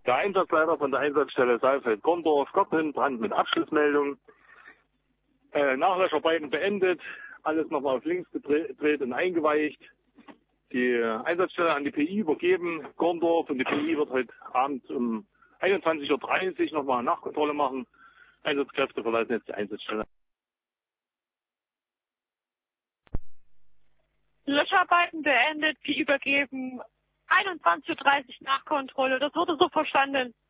Der Einsatzleiter von der Einsatzstelle Saalfeld-Gondorf kommt hin, dran mit Abschlussmeldung. Nachlöscharbeiten beendet, alles nochmal auf links gedreht und eingeweicht. Die Einsatzstelle an die PI übergeben, Gondorf, und die PI wird heute Abend um 21:30 Uhr nochmal eine Nachkontrolle machen. Einsatzkräfte verlassen jetzt die Einsatzstelle. Löscharbeiten beendet, PI übergeben, 21:30 Uhr Nachkontrolle. Das wurde so verstanden.